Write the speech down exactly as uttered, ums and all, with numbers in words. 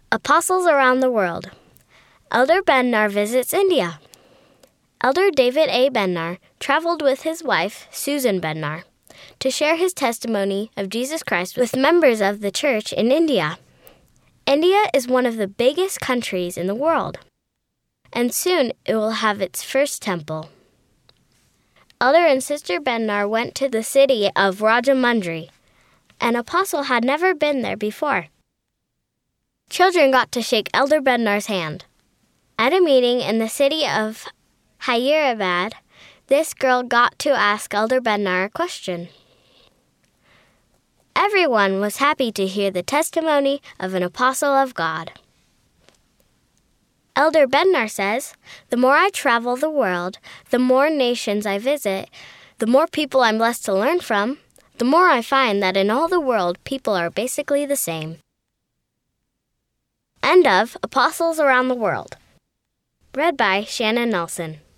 Apostles Around the World. Elder Ben-Nar visits India. Elder David A. Ben-Nar traveled with his wife, Susan Ben-Nar, to share his testimony of Jesus Christ with members of the church in India. India is one of the biggest countries in the world, and soon it will have its first temple. Elder and Sister Ben-Nar went to the city of Rajamundry. An apostle had never been there before. Children got to shake Elder Ben-Nar's hand. At a meeting in the city of Hyderabad, this girl got to ask Elder Ben-Nar a question. Everyone was happy to hear the testimony of an apostle of God. Elder Ben-Nar says, "The more I travel the world, the more nations I visit, the more people I'm blessed to learn from, the more I find that in all the world people are basically the same." End of Apostles Around the World. Read by Shannon Nelson.